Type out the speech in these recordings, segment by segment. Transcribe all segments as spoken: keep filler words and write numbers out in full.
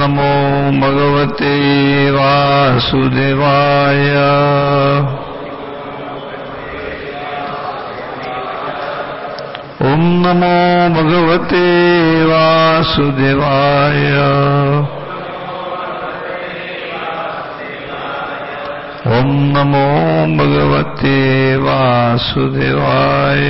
नमो भगवते वासुदेवाय। ओम नमो भगवते वासुदेवाय। ओम नमो भगवते वासुदेवाय।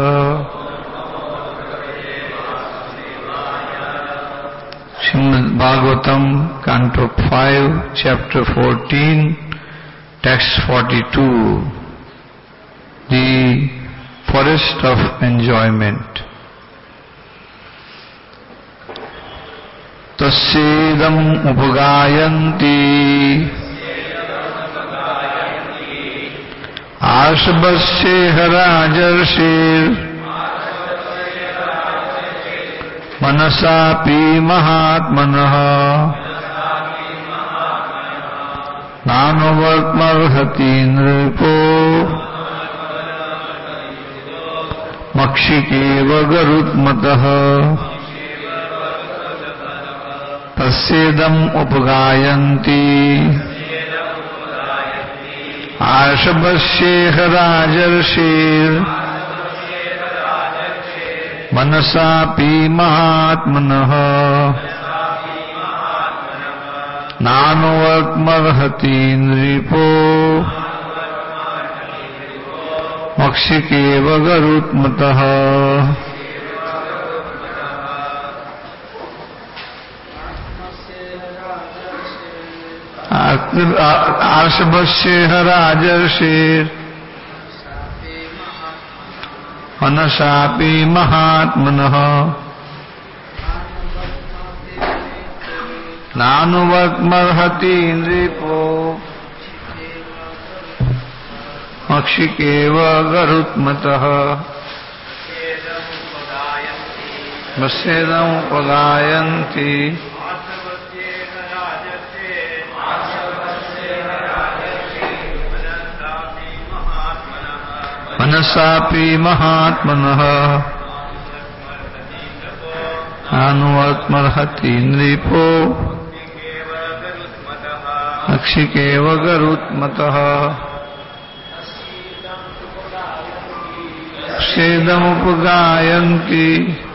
Srimad Bhagavatam, Canto five, Chapter fourteen, Text forty-two. The Forest of Enjoyment. Tassedam upagayanti Ashabhasya rajarshir Manasapi mahatmanah Nanovatmarhati nripo Makshikeva garutmatah Tassedam upagayanti Ashabhasya rajarshir Manasapi mahatmanah Nanovatmarhati nripo Makshikeva garutmatah. Ashabhasya rajarshir Manasapi mahatmanah Nanuvatmarhati nripo Makshikeva garutmatah. Tassedam upagayanti Manasapi mahatmanah Anuvatmarhati nripo Makshikeva garutmatah. Tassedam upagayanti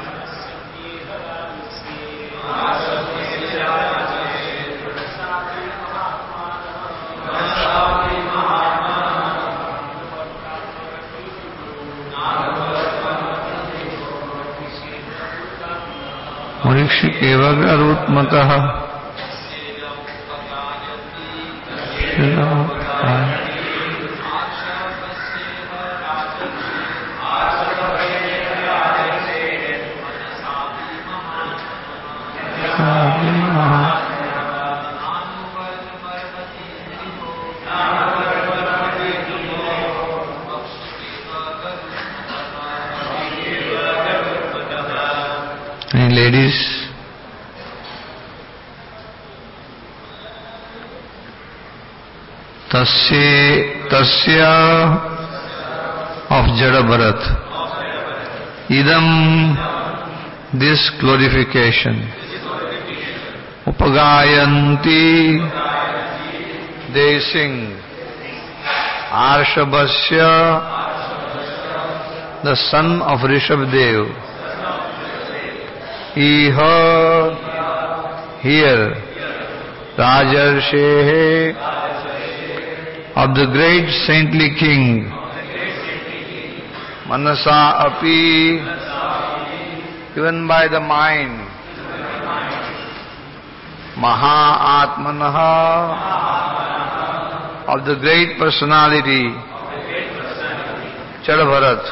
Makshikeva garutmatah. Any ladies? Tasya tasya of Jada Bharat. Idam, this glorification. Upagayanti, they sing. Arshabhasya, the son of Rishabdev. Iha, here. Rajarshehe, of the great saintly king. Manasa api, even by the mind. Maha atmanaha, of the great personality. Chadabharat.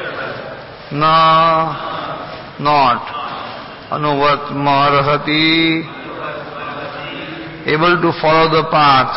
Na, not. Anuvatmarhati, able to follow the path.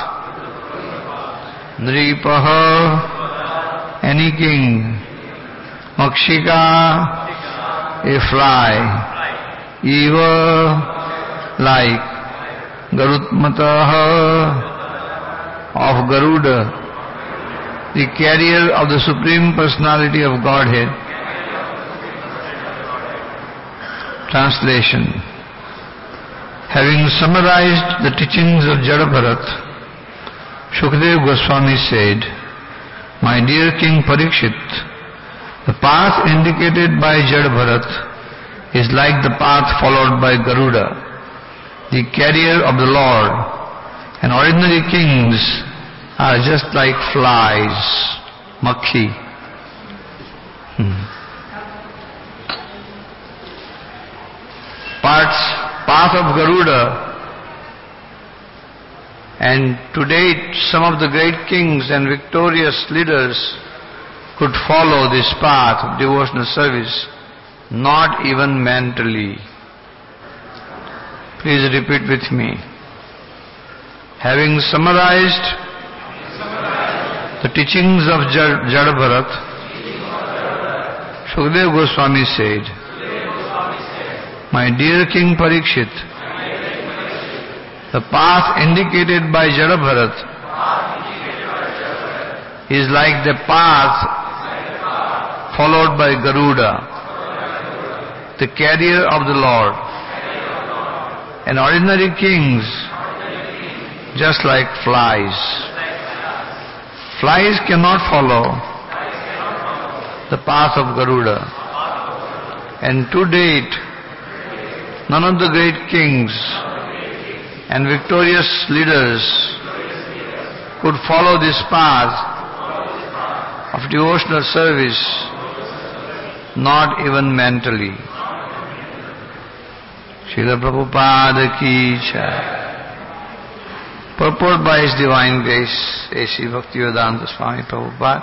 Nripaha, any king. Makshika, a fly. Eva, like. Garutmataha, of Garuda, the carrier of the Supreme Personality of Godhead. Translation. Having summarized the teachings of Jada-Bharat, Shukadeva Goswami said, "My dear King Parikshit, the path indicated by Jada-Bharat is like the path followed by Garuda, the carrier of the Lord, and ordinary kings are just like flies, makhi." Hmm. Parts, path of Garuda, and to date some of the great kings and victorious leaders could follow this path of devotional service, not even mentally. Please repeat with me. Having summarized the teachings of Jada-Bharat, Shukadeva Goswami said, "My dear King Parikshit, the path indicated by Jada-Bharat is like the path followed by Garuda, the carrier of the Lord, and ordinary kings just like flies. Flies cannot follow the path of Garuda, and to date none of the great kings and victorious leaders could follow this path of devotional service, not even mentally." Srila Prabhupada ki jai. Purport by His Divine Grace, A C Bhaktivedanta Swami Prabhupada.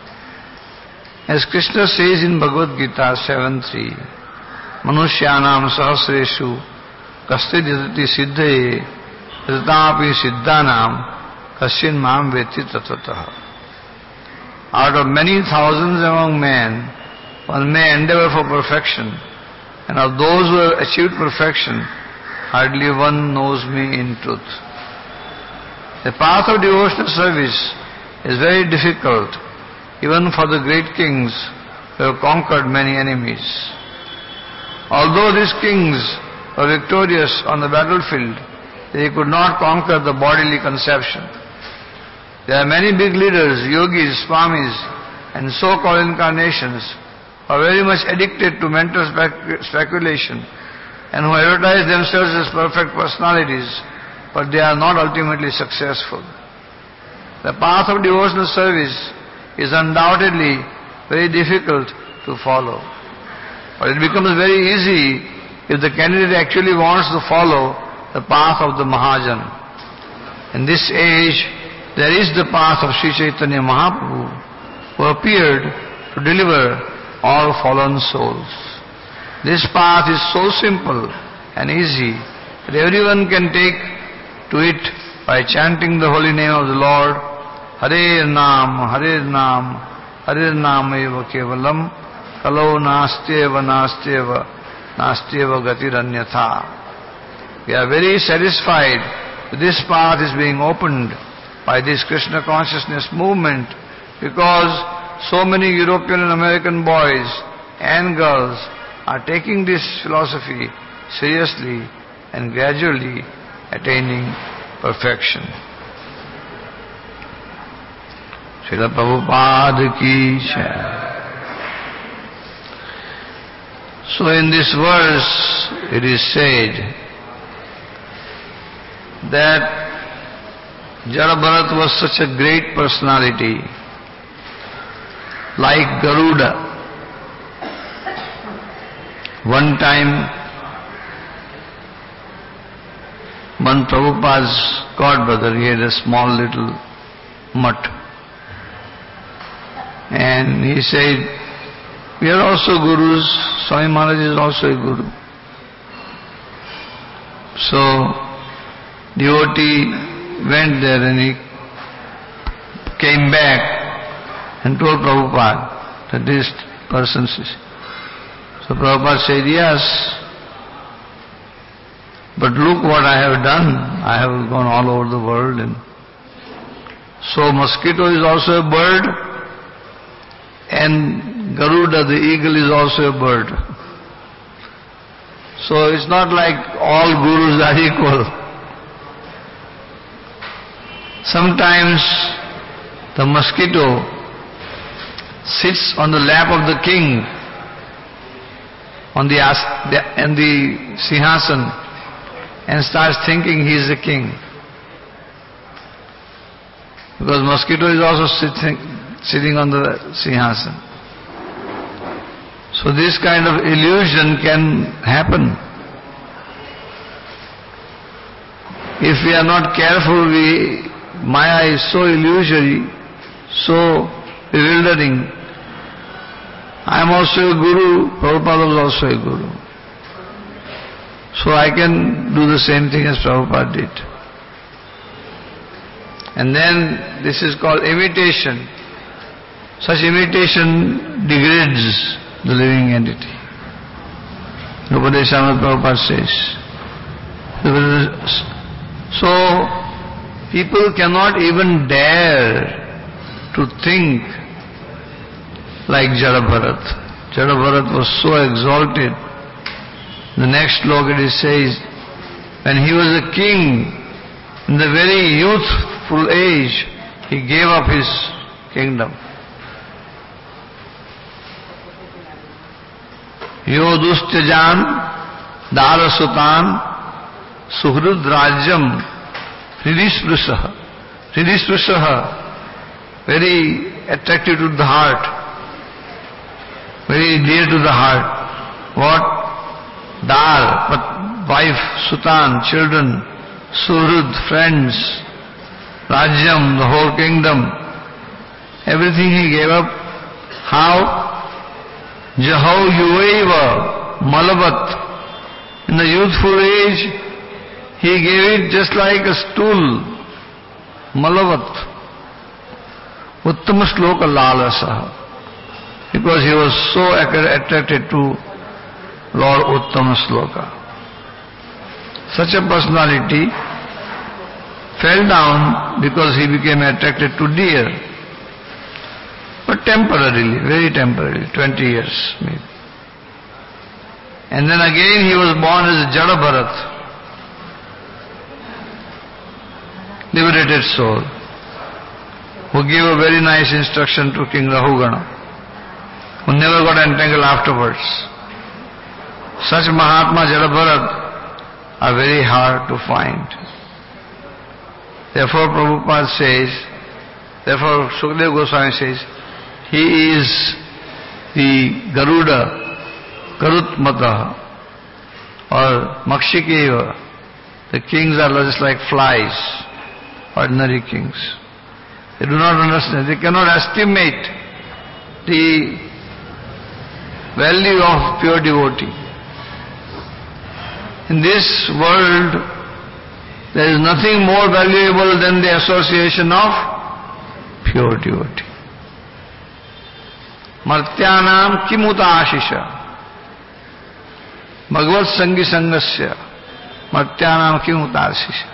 As Krishna says in Bhagavad Gita seven three, "Manushyanam sahasreshu kastidhyati siddhaye ritapi siddhanam kasyin mam veti tatvatah." Out of many thousands among men, one may endeavor for perfection, and of those who have achieved perfection, hardly one knows me in truth. The path of devotional service is very difficult, even for the great kings who have conquered many enemies. Although these kings were victorious on the battlefield, they could not conquer the bodily conception. There are many big leaders, yogis, swamis, and so-called incarnations who are very much addicted to mental spec- speculation and who advertise themselves as perfect personalities, but they are not ultimately successful. The path of devotional service is undoubtedly very difficult to follow. But it becomes very easy if the candidate actually wants to follow the path of the Mahajan. In this age, there is the path of Sri Chaitanya Mahaprabhu, who appeared to deliver all fallen souls. This path is so simple and easy that everyone can take to it by chanting the holy name of the Lord, Hare Nam, Hare Nam, Hare Nam eva kevalam, Kalo nastyeva nastyeva, nastyeva gatiranyatha. We are very satisfied that this path is being opened by this Krishna consciousness movement, because so many European and American boys and girls are taking this philosophy seriously and gradually attaining perfection. Srila Prabhupada ki jai. So in this verse it is said that Jada-Bharat was such a great personality, like Garuda. One time, one Prabhupada's godbrother, he had a small little mutt, and he said, "We are also gurus, Swami Maharaj is also a guru." So, devotee went there and he came back and told Prabhupada that this person is. So Prabhupada said, "Yes, but look what I have done. I have gone all over the world, and so mosquito is also a bird, and Garuda, the eagle, is also a bird. So it's not like all gurus are equal. Sometimes the mosquito sits on the lap of the king, on the, on the Sinhasan, and starts thinking he is the king. Because mosquito is also sitting, sitting on the Sinhasan. So this kind of illusion can happen. If we are not careful, we, Maya is so illusory, so bewildering. I am also a guru, Prabhupada was also a guru. So I can do the same thing as Prabhupada did. And then this is called imitation. Such imitation degrades the living entity. Upadeshamrita Prabhupada says. So, people cannot even dare to think like Jada Bharat. Jada Bharat was so exalted. The next slok it says, when he was a king, in the very youthful age, he gave up his kingdom. Yo dustyajan darasutan suhrud rajyam hridisprusah. Hridisprusah, very attractive to the heart, very dear to the heart. What? Dar, but wife, sutan, children, suhrud, friends, rajyam, the whole kingdom. Everything he gave up. How? Jahau yuvaiva malavat. In the youthful age, he gave it just like a stool. Malavat. Uttama sloka lalasa. Because he was so attracted to Lord Uttama Sloka. Such a personality fell down because he became attracted to deer. But temporarily, very temporarily, twenty years maybe. And then again he was born as a Jada Bharat, liberated soul, who gave a very nice instruction to King Rahugana, who never got entangled afterwards. Such Mahatma Jada Bharat are very hard to find. Therefore Prabhupada says, therefore Sukadeva Goswami says, he is the Garuda, Garutmata, or Makshikeva. The kings are just like flies, ordinary kings. They do not understand, they cannot estimate the value of pure devotee. In this world, there is nothing more valuable than the association of pure devotee. Martyanam kimuta ashisha Bhagavad Sangi Sangasya Martyanam kimuta ashisha.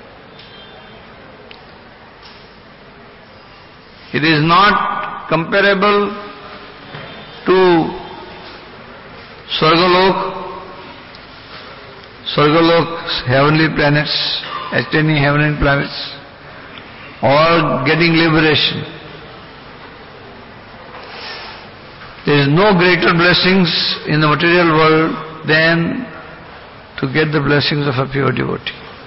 It is not comparable to Swargalok, Swargalok, heavenly planets, attaining heavenly planets, or getting liberation. There is no greater blessings in the material world than to get the blessings of a pure devotee.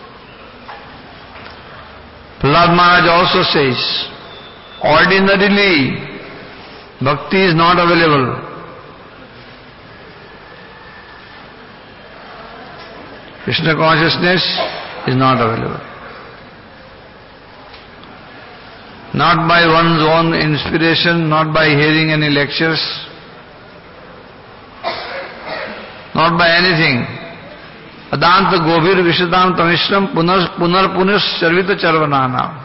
Prahlad Maharaj also says, ordinarily bhakti is not available. Krishna consciousness is not available. Not by one's own inspiration, not by hearing any lectures, not by anything. Adanta govir vishadam tamishram punar punar punar charvita charvanana.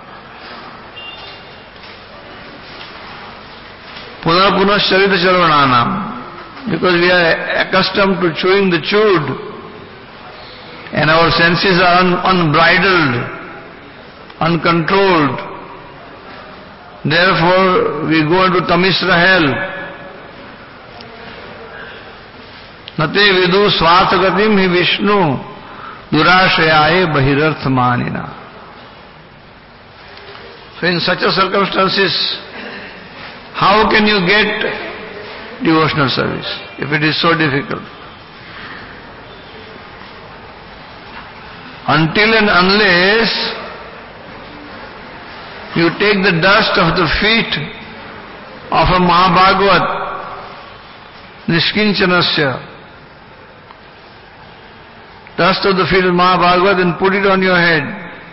Punar punar charvita charvanana. Because we are accustomed to chewing the chewed, and our senses are un unbridled, uncontrolled. Therefore, we go into Tamisra hell. nate vidu svatagatim hi Vishnu durashayaye bahirarth manina. So in such a circumstances, how can you get devotional service if it is so difficult? Until and unless you take the dust of the feet of a Mahabhagavat, Nishkinchanasya, dust of the feet of Mahabhagavat, and put it on your head,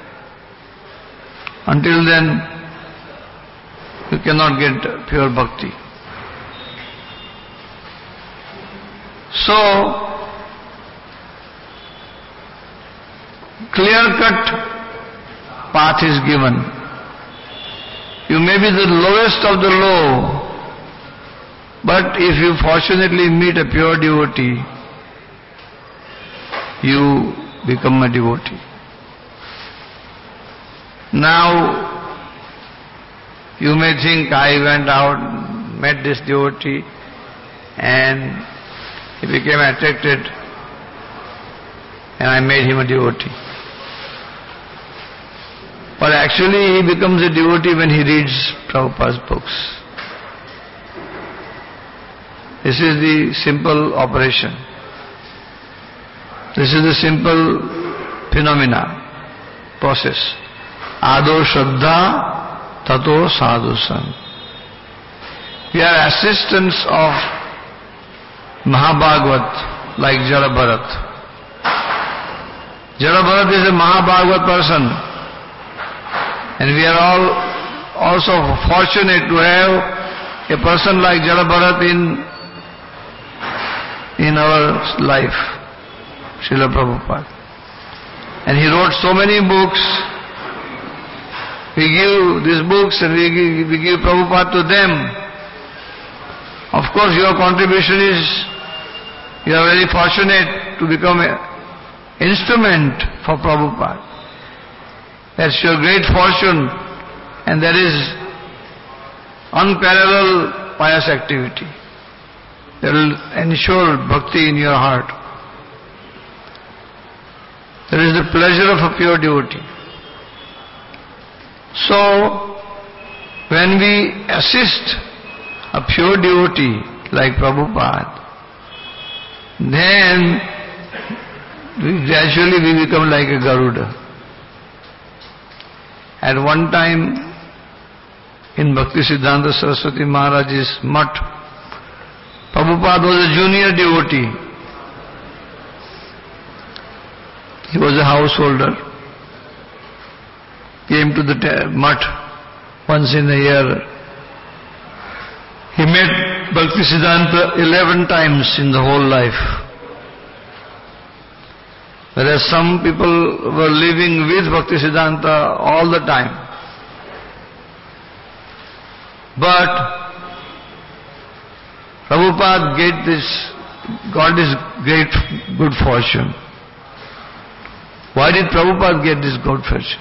until then you cannot get pure bhakti. So, clear-cut path is given. You may be the lowest of the low, but if you fortunately meet a pure devotee, you become a devotee. Now, you may think, I went out, met this devotee, and he became attracted, and I made him a devotee. But actually he becomes a devotee when he reads Prabhupada's books. This is the simple operation. This is the simple phenomena, process. Ado Shraddha, Tato Sadhusan. We are assistants of Mahabhagavat, like Jada Bharat. Jada Bharat is a Mahabhagavat person. And we are all also fortunate to have a person like Jada Bharat in, in our life, Srila Prabhupada. And he wrote so many books. We give these books and we give, we give Prabhupada to them. Of course your contribution is, you are very fortunate to become an instrument for Prabhupada. That's your great fortune, and that is unparalleled pious activity. That will ensure bhakti in your heart. That is the pleasure of a pure devotee. So, when we assist a pure devotee like Prabhupada, then we gradually we become like a Garuda. At one time, in Bhakti Siddhanta Saraswati Maharaj's mutt, Prabhupada was a junior devotee. He was a householder. Came to the mutt once in a year. He met Bhakti Siddhanta eleven times in the whole life. Whereas some people were living with Bhakti Siddhanta all the time. But Prabhupada get this, got this great good fortune. Why did Prabhupada get this good fortune?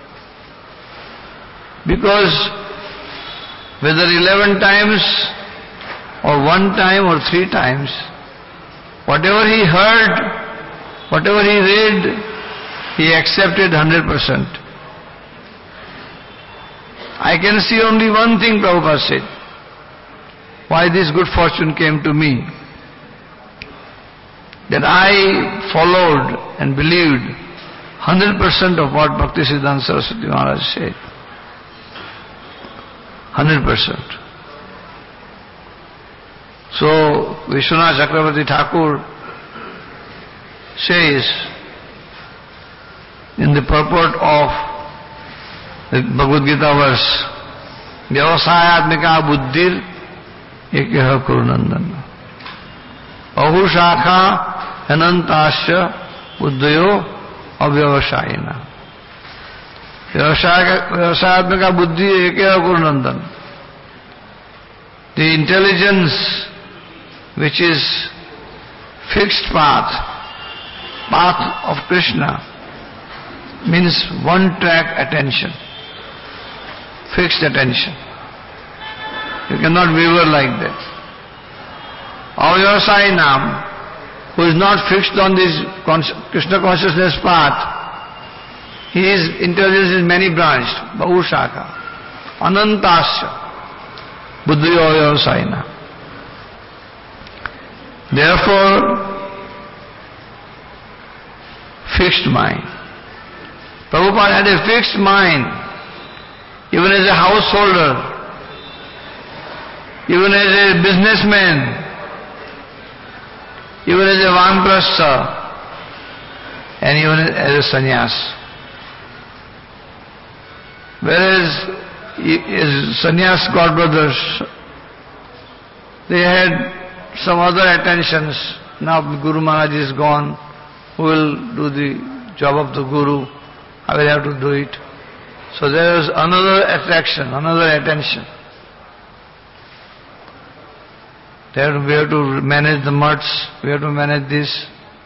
Because whether eleven times or one time or three times, whatever he heard, whatever he read, he accepted one hundred percent. I can see only one thing, Prabhupada said, why this good fortune came to me. That I followed and believed one hundred percent of what Bhakti Siddhanta Saraswati Maharaj said. one hundred percent. So, Vishwanath Chakravarti Thakur says in the purport of the Bhagavad Gita verse, Vyavasayatmika buddhir ekyaha kurunandan ahu shakha anantasya buddhayo avyavasayina. Vyavasayatmika buddhi ekyaha kurunandan. The intelligence which is fixed path, path of Krishna, means one track attention, fixed attention. You cannot waver like that. Avyavasayinam, who is not fixed on this Krishna consciousness path, his intelligence is many branched. Bahushaka. Anantasya. Buddhiyoyo saina. Therefore, fixed mind. Prabhupada had a fixed mind, even as a householder, even as a businessman, even as a vanprastha, and even as a sannyas. Whereas his sannyas godbrothers, they had some other attentions. Now Guru Maharaj is gone. Who will do the job of the Guru? I will have to do it. So there is another attraction, another attention. There we have to manage the mutts, we have to manage this.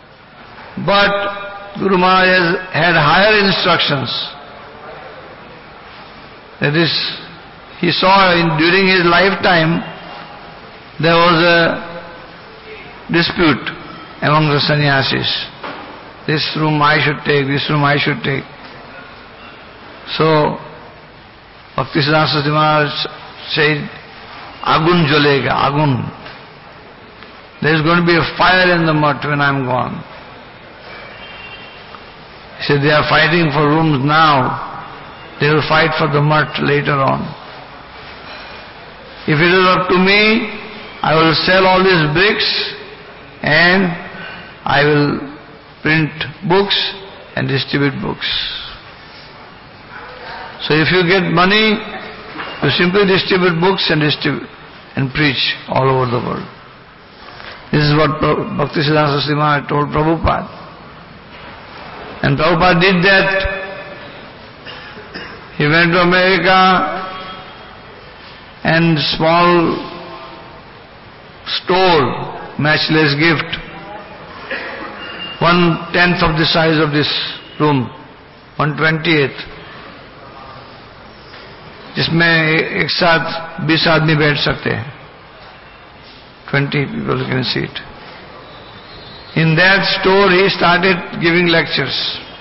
But Guru Maharaj has had higher instructions. That is, he saw in, during his lifetime there was a dispute among the sannyasis. This room I should take, this room I should take. So, Bhaktisiddhanta Saraswati Maharaj said, Agun jolega, Agun. There is going to be a fire in the mutt when I am gone. He said, they are fighting for rooms now. They will fight for the mutt later on. If it is up to me, I will sell all these bricks and I will print books and distribute books. So if you get money, you simply distribute books and distribute and preach all over the world. This is what Bhaktisiddhanta Saraswati Maharaj told Prabhupada. And Prabhupada did that. He went to America and small store, matchless gift, one tenth of the size of this room, one twentieth. जिसमें एक साथ बीस आदमी बैठ सकते हैं. Twenty people can sit. In that store he started giving lectures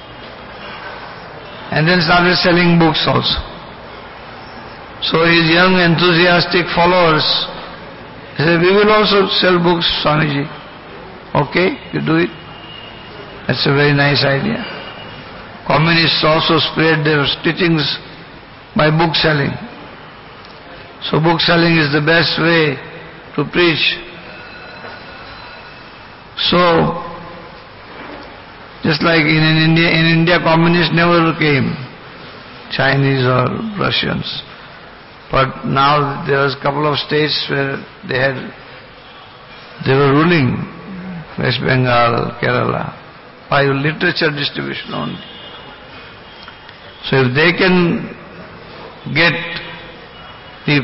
and then started selling books also. So his young enthusiastic followers said, we will also sell books, Swamiji. Okay, you do it. That's a very nice idea. Communists also spread their teachings by book selling. So book selling is the best way to preach. So, just like in, in India, in India communists never came, Chinese or Russians. But now there was a couple of states where they had, they were ruling, West Bengal, Kerala, by literature distribution only. So if they can get the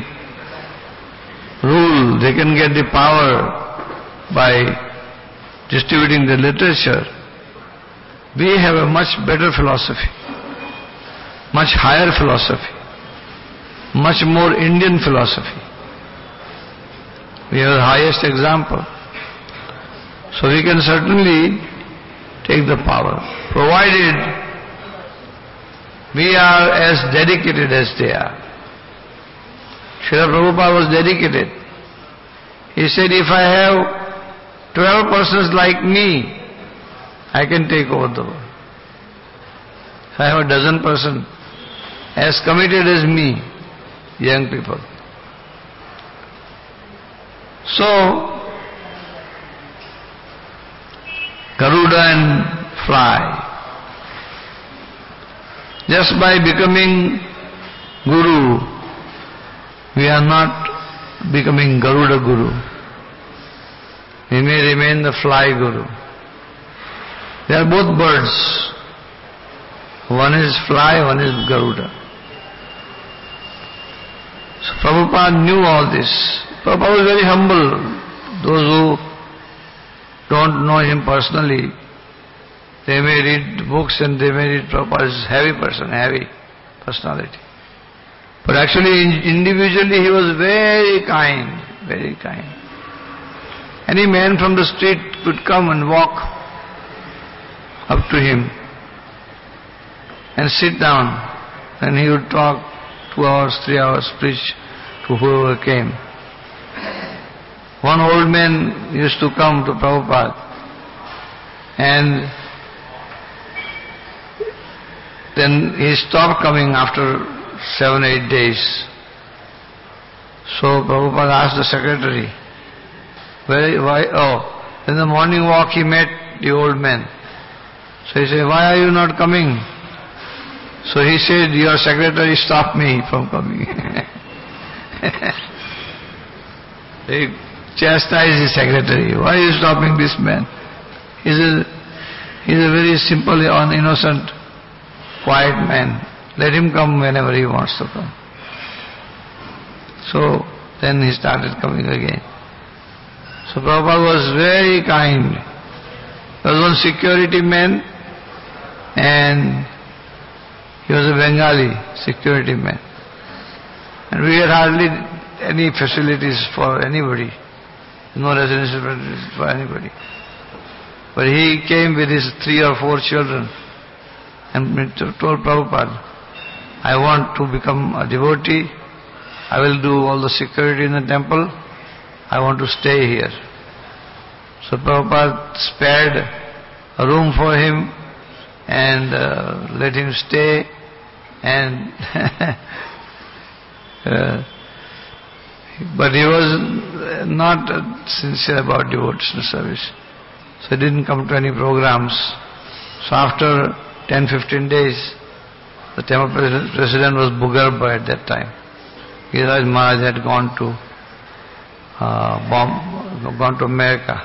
rule, they can get the power by distributing the literature, we have a much better philosophy, much higher philosophy, much more Indian philosophy. We have the highest example. So we can certainly take the power, provided we are as dedicated as they are. Srila Prabhupada was dedicated. He said, if I have twelve persons like me, I can take over the world. If I have a dozen persons as committed as me, young people. So, Garuda and fly. Just by becoming Guru, we are not becoming Garuda Guru. We may remain the fly Guru. They are both birds. One is fly, one is Garuda. So Prabhupada knew all this. Prabhupada was very humble. Those who don't know him personally, they may read books and they may read Prabhupada is a heavy person, heavy personality. But actually individually he was very kind, very kind. Any man from the street could come and walk up to him and sit down, and he would talk two hours, three hours, preach to whoever came. One old man used to come to Prabhupada, and then he stopped coming after seven, eight days. So Prabhupada asked the secretary, Where, why, oh, in the morning walk he met the old man. So he said, why are you not coming? So he said, your secretary stopped me from coming. He chastised his secretary. Why are you stopping this man? He's a, he's a very simple, innocent, quiet man. Let him come whenever he wants to come. So then he started coming again. So Prabhupada was very kind. There was one security man, and he was a Bengali security man. And we had hardly any facilities for anybody. No residential facilities for anybody. But he came with his three or four children and told Prabhupada, I want to become a devotee. I will do all the security in the temple. I want to stay here. So Prabhupada spared a room for him and uh, let him stay, and uh, but he was not sincere about devotional service. So he didn't come to any programs. So after ten, fifteen days, the temple president was Bhugarba at that time. Giriraj Maharaj had gone to uh, bomb, gone to America.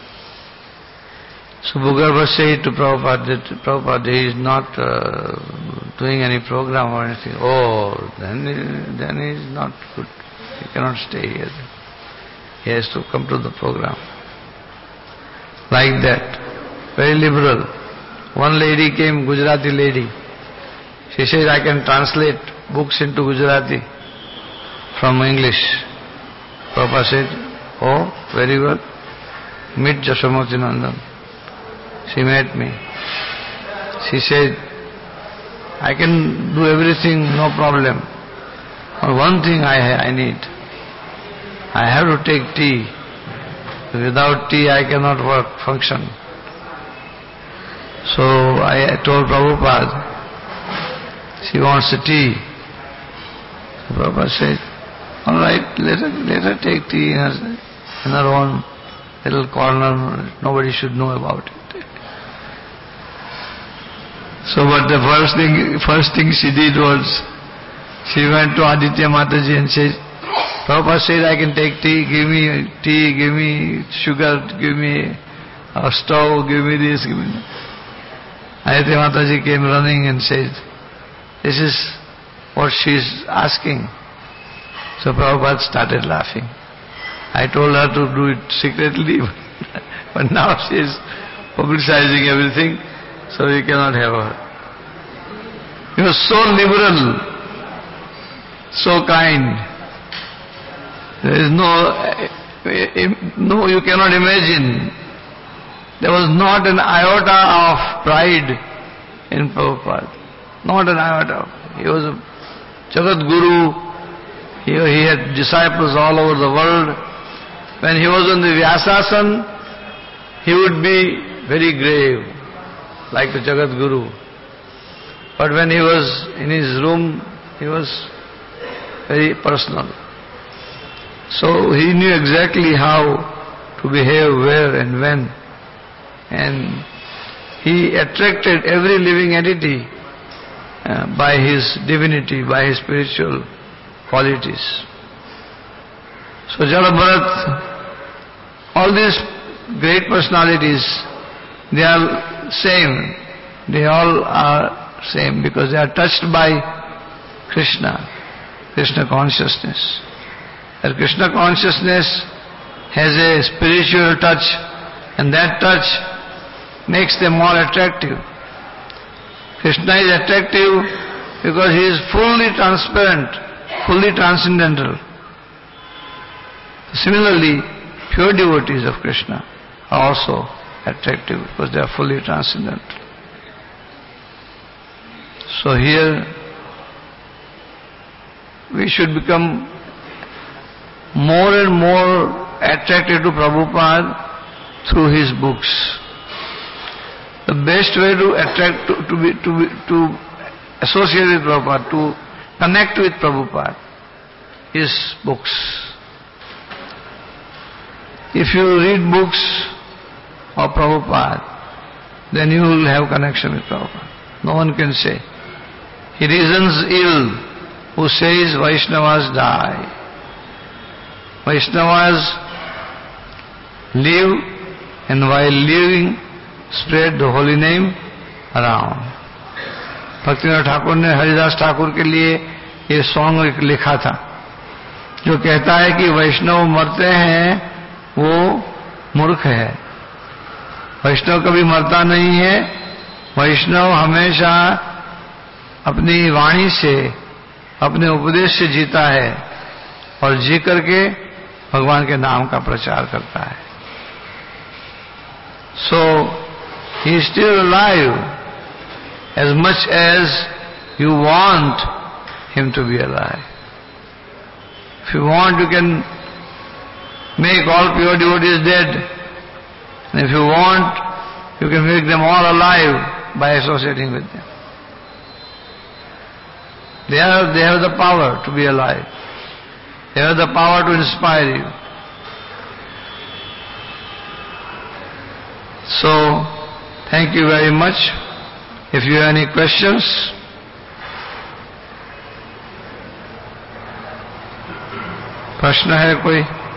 So Bhugarba said to Prabhupada that Prabhupada he is not uh, doing any program or anything. Oh, then then he is not good. He cannot stay here. He has to come to the program. Like that. Very liberal. One lady came, Gujarati lady. She said, I can translate books into Gujarati from English. Prabhupada said, oh, very well. Meet Jashamati Nandan. She met me. She said, I can do everything, no problem. But one thing I, I need. I have to take tea. Without tea I cannot work, function. So I told Prabhupada, she wants a tea. So Prabhupada said, all right, let her, let her take tea in her, in her own little corner. Nobody should know about it. So but the first thing, first thing she did was, she went to Aditya Mataji and said, Prabhupada said I can take tea, give me tea, give me sugar, give me a stove, give me this, give me that. Aditya Mataji came running and said, this is what she is asking. So Prabhupada started laughing. I told her to do it secretly, but now she is publicizing everything, so we cannot have her. He was so liberal, so kind. There is no, no, you cannot imagine. There was not an iota of pride in Prabhupada. Not an iota. He was a Jagat Guru. He, he had disciples all over the world. When he was on the Vyasasana, he would be very grave, like the Jagat Guru. But when he was in his room, he was very personal. So he knew exactly how to behave, where and when. And he attracted every living entity uh, by his divinity, by his spiritual qualities. So Jala Bharat, all these great personalities, they are same. They all are same because they are touched by Krishna, Krishna consciousness. That Krishna consciousness has a spiritual touch, and that touch makes them more attractive. Krishna is attractive because he is fully transparent, fully transcendental. Similarly, pure devotees of Krishna are also attractive because they are fully transcendental. So here we should become more and more attracted to Prabhupada through his books. The best way to attract, to, to, be, to, be, to associate with Prabhupada, to connect with Prabhupada is books. If you read books of Prabhupada, then you will have connection with Prabhupada. No one can say. He reasons ill who says Vaishnavas die. Vaishnavas live, and while living spread the holy name around. Bhaktinath Thakur ने हरिदास ठाकुर के लिए ये song लिखा था जो कहता है कि वैष्णव मरते हैं वो मूर्ख है। वैष्णव कभी मरता नहीं है। वैष्णव हमेशा अपनी वाणी से, अपने उपदेश से जीता है और जी करके भगवान के नाम का प्रचार करता है। So he is still alive as much as you want him to be alive. If you want, you can make all pure devotees dead. And if you want, you can make them all alive by associating with them. They have, they have the power to be alive. They have the power to inspire you. So, thank you very much. If you have any questions, प्रश्न है कोई?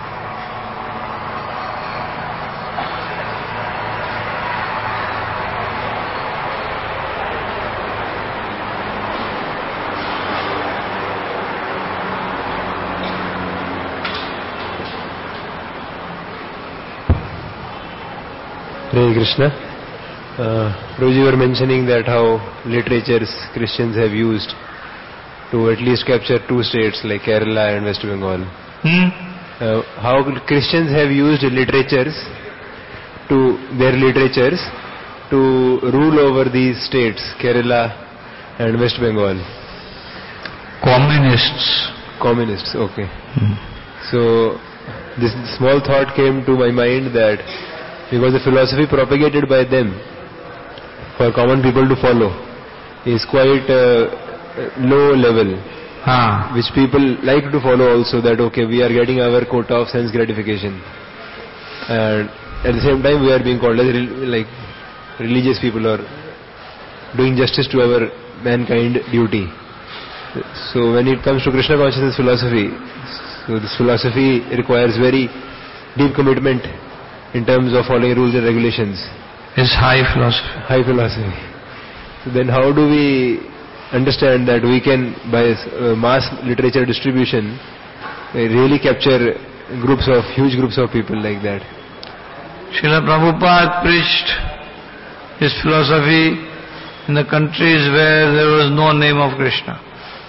Hare Krishna. Uh, Prabhuji, you were mentioning that how literatures Christians have used to at least capture two states like Kerala and West Bengal. Hmm? Uh, how Christians have used literatures to their literatures to rule over these states, Kerala and West Bengal. Communists. Communists, okay. Hmm. So this small thought came to my mind that because the philosophy propagated by them for common people to follow is quite uh, low level, Ah. which people like to follow also, that okay, we are getting our quota of sense gratification, and at the same time we are being called as re- like religious people or doing justice to our mankind duty. So when it comes to Krishna consciousness philosophy, so this philosophy requires very deep commitment in terms of following rules and regulations. It's high philosophy. High philosophy. So then how do we understand that we can, by uh, mass literature distribution, uh, really capture groups of, huge groups of people like that? Srila Prabhupada preached his philosophy in the countries where there was no name of Krishna,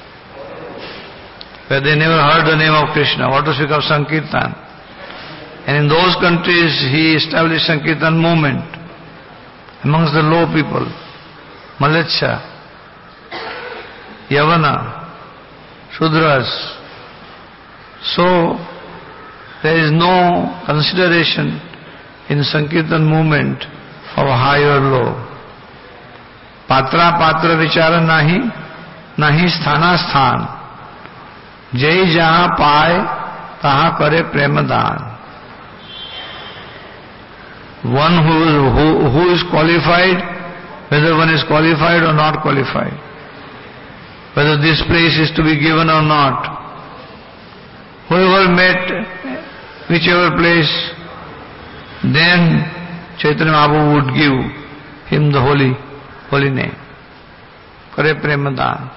where they never heard the name of Krishna. What to speak of Sankirtan? And in those countries he established Sankirtan movement amongst the low people, Malecha, Yavana, Shudras. So there is no consideration in Sankirtan movement of high or low. Patra patra vichara nahi, nahi sthana sthan. Jai jaha paye, taha kare premadan. One who, who, who is qualified, whether one is qualified or not qualified, whether this place is to be given or not, whoever met whichever place, then Chaitanya Mahaprabhu would give him the holy, holy name. Kare Premadan.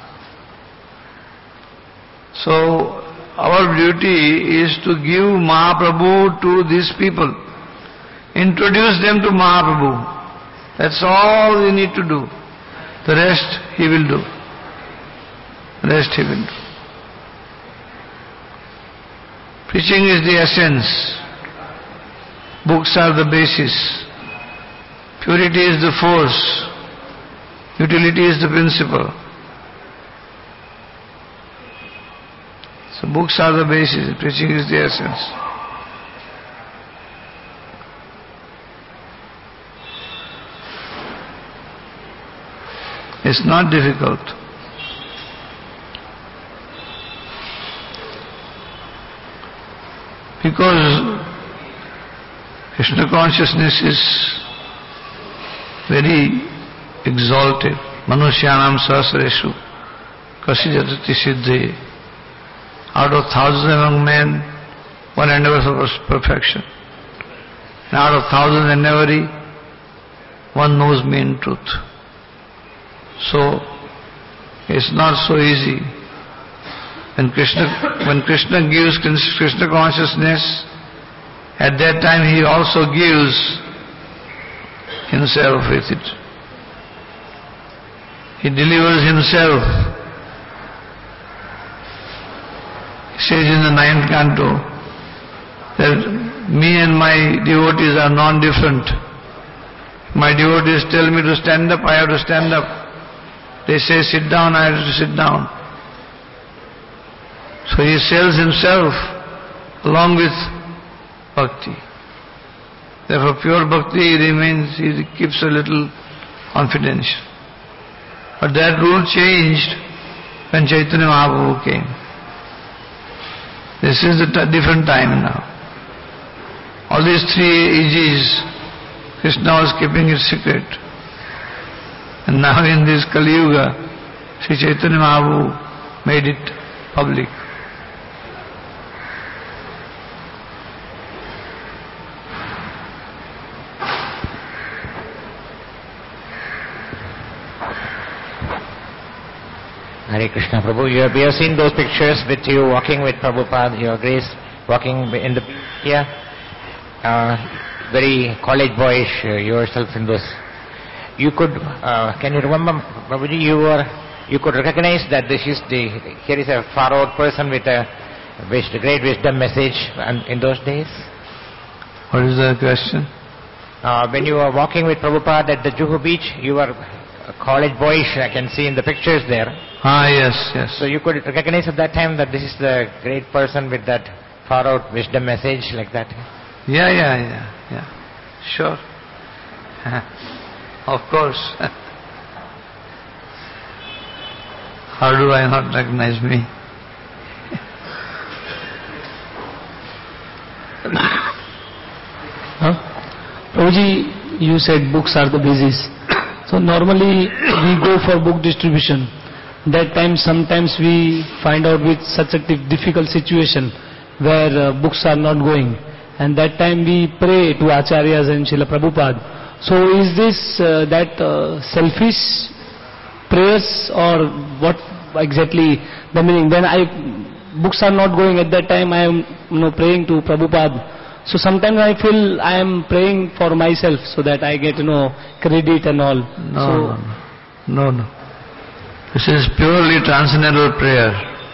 So, our duty is to give Mahaprabhu to these people. Introduce them to Mahaprabhu. That's all we need to do. The rest he will do. The rest he will do. Preaching is the essence. Books are the basis. Purity is the force. Utility is the principle. So books are the basis. Preaching is the essence. It's not difficult. Because Krishna consciousness is very exalted. Manushyanam sahasreshu kasijatati siddhi. Out of thousands among men, one endeavors for perfection. And out of thousands endeavoring, one knows me in truth. So, it's not so easy. When Krishna, when Krishna gives Krishna consciousness, at that time he also gives himself with it. He delivers himself. He says in the ninth canto that me and my devotees are non-different. My devotees tell me to stand up, I have to stand up. They say sit down, I have to sit down. So he sells himself along with bhakti. Therefore pure bhakti remains, he keeps a little confidential. But that rule changed when Chaitanya Mahaprabhu came. This is a t- different time now. All these three ages, Krishna was keeping it secret. And now in this Kali Yuga, Sri Chaitanya Mahaprabhu made it public. Hare Krishna Prabhu, you have, we have seen those pictures with you walking with Prabhupada, your grace, walking in the, here, uh, very college boyish uh, yourself in those. You could, uh, can you remember, Prabhuji, you were, you could recognize that this is the, here is a far out person with a, with a great wisdom message and in those days? What is the question? Uh, when you were walking with Prabhupada at the Juhu beach, you were college boyish, I can see in the pictures there. Ah, yes, yes. So you could recognize at that time that this is the great person with that far out wisdom message like that? Yeah, yeah, yeah, yeah. Sure. Of course. How do I not recognize me? Huh? Prabhuji, you said books are the basis. So normally we go for book distribution. That time sometimes we find out with such a difficult situation where uh, books are not going. And that time we pray to Acharyas and Srila Prabhupada. So is this uh, that uh, selfish prayers or what exactly the meaning? When I books are not going at that time, I am you know praying to Prabhupada. So sometimes I feel I am praying for myself so that I get you know credit and all. No, so, no, no, no. This is purely transcendental prayer.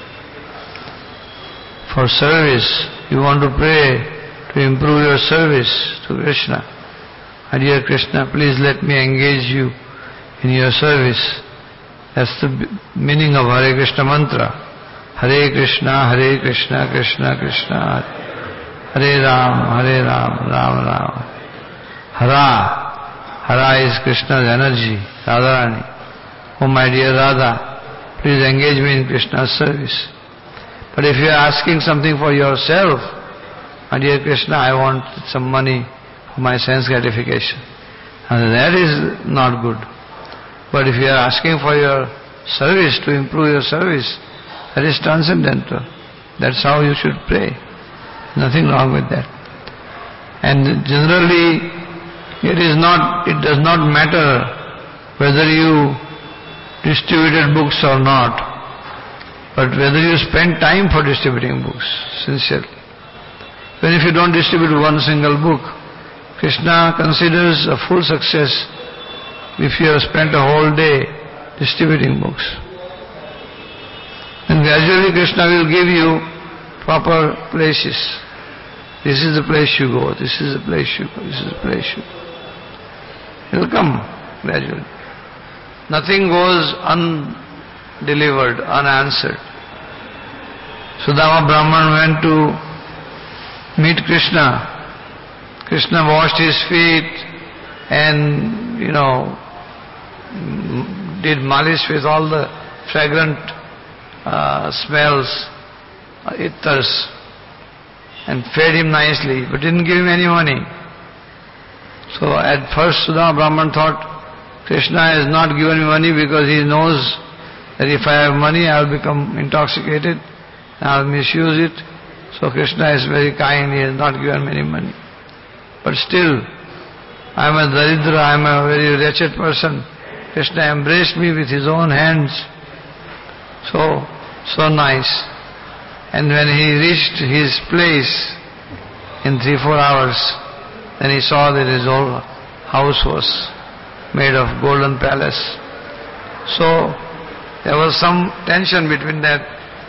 For service, you want to pray to improve your service to Krishna. My dear Krishna, please let me engage you in your service. That's the meaning of Hare Krishna mantra. Hare Krishna, Hare Krishna, Krishna Krishna, Hare Ram, Hare Ram, Ram Ram. Hara. Hara is Krishna's energy, Radharani. Oh my dear Radha, please engage me in Krishna's service. But if you are asking something for yourself, my dear Krishna, I want some money for my sense gratification. And that is not good. But if you are asking for your service, to improve your service, that is transcendental. That's how you should pray. Nothing wrong with that. And generally, it is not, it does not matter whether you distributed books or not, but whether you spend time for distributing books, sincerely. Even if you don't distribute one single book, Krishna considers a full success if you have spent a whole day distributing books. And gradually Krishna will give you proper places. this is the place you go, this is the place you go, this is the place you go. It will come gradually. Nothing goes undelivered, unanswered. Sudama Brahman went to meet Krishna. Krishna washed his feet and, you know, did malish with all the fragrant uh, smells, uh, ethers, and fed him nicely, but didn't give him any money. So at first Sudama Brahman thought, Krishna has not given me money because he knows that if I have money I will become intoxicated and I will misuse it. So Krishna is very kind, he has not given me any money. But still, I am a daridra, I am a very wretched person. Krishna embraced me with his own hands. So, so nice. And when he reached his place in three, four hours, then he saw that his whole house was made of golden palace. So, there was some tension between that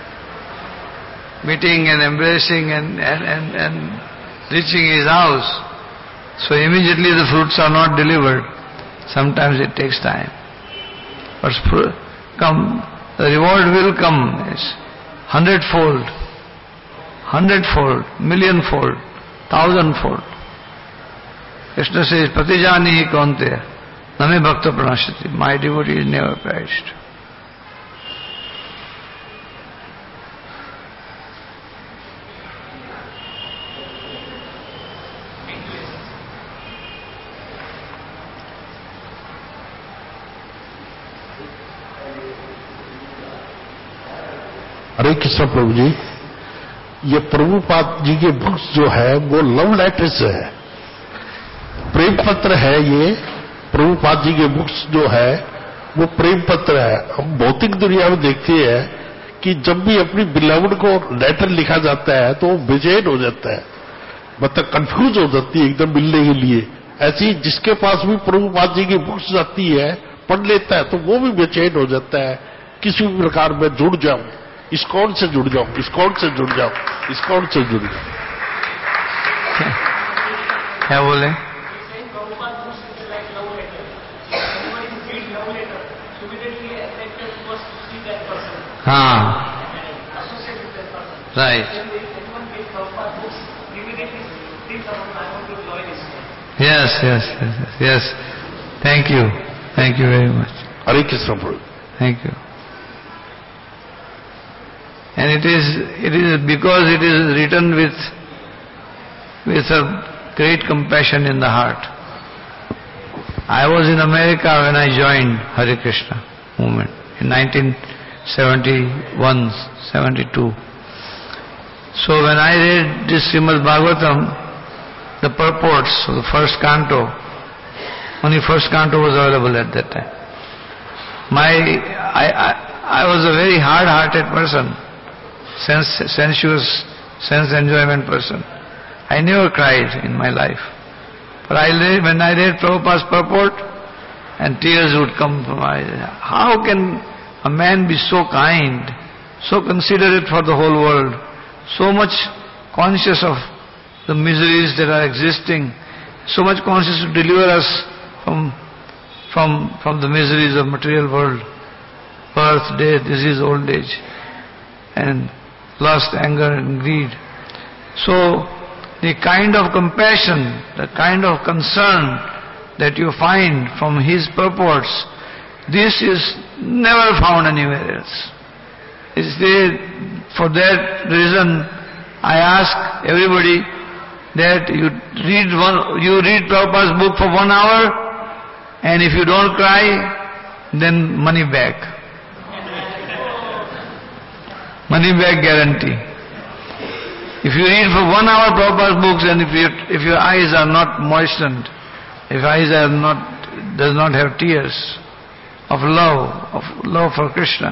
meeting and embracing and, and, and, and reaching his house. So immediately the fruits are not delivered. Sometimes it takes time. But come, the reward will come. Yes. Hundredfold, hundredfold, millionfold, thousandfold. Krishna says, Pratijani kaunteya, name bhakta pranashati. My devotee is never perished. हरे कृष्ण प्रभु जी, ये प्रभुपाद जी के books जो है वो love letters है, प्रेम पत्र है। ये प्रभुपाद जी के बुक्स जो है वो प्रेम पत्र है। हम भौतिक दुनिया में देखते हैं कि जब भी अपनी बिलवड को लेटर लिखा जाता है तो वो बेचैन हो जाता है, मतलब कंफ्यूज हो जाती है एकदम मिलने के लिए। ऐसी जिसके पास भी प्रभुपाद जी की बुक्स जाती है, पढ़ लेता है तो वो भी बेचैन हो जाता है, किसी भी प्रकार में जुड़ जाऊं, इस्कॉन से जुड़ जाओ, इस्कॉन से जुड़ जाओ, इस्कॉन से जुड़ जाओ। क्या बोले? हाँ, right. Yes, yes, yes, yes. Thank you, thank you very much. Hare Krishna Prabhu. Thank you. And it is, it is because it is written with, with a great compassion in the heart. I was in America when I joined Hare Krishna movement in nineteen seventy-one, seventy-two. So when I read this Srimad Bhagavatam, the purports of the first canto, only first canto was available at that time. My, I, I, I was a very hard-hearted person, sense, sensuous, sense enjoyment person. I never cried in my life. But I read, when I read Prabhupada's purport, and tears would come from my eyes. How can a man be so kind, so considerate for the whole world, so much conscious of the miseries that are existing, so much conscious to deliver us from, from, from the miseries of material world, birth, death, disease, old age, and lust, anger and greed. So, the kind of compassion, the kind of concern that you find from his purports, this is never found anywhere else. It's there. For that reason, I ask everybody that you read one, you read Prabhupada's book for one hour, and if you don't cry, then money back. Money back guarantee. If you read for one hour Prabhupada's books and if, you, if your eyes are not moistened, if eyes are not, does not have tears of love, of love for Krishna,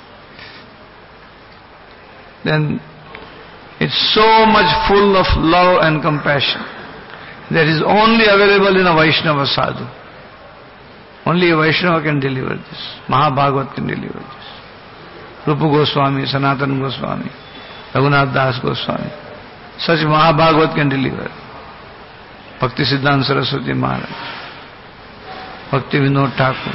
then it's so much full of love and compassion that is only available in a Vaishnava sadhu. Only a Vaishnava can deliver this. Mahabhagavat can deliver this. Rupa Goswami, Sanatana Goswami, Raghunath Das Goswami. Such Mahabhagavat can deliver. Bhakti Siddhanta Saraswati Maharaj, Bhakti Vinod Thakur.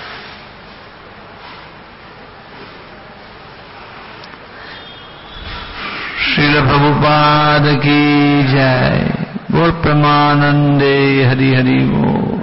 Srila Prabhupada ki jai. Bol Pramanande Hari Hari Bol.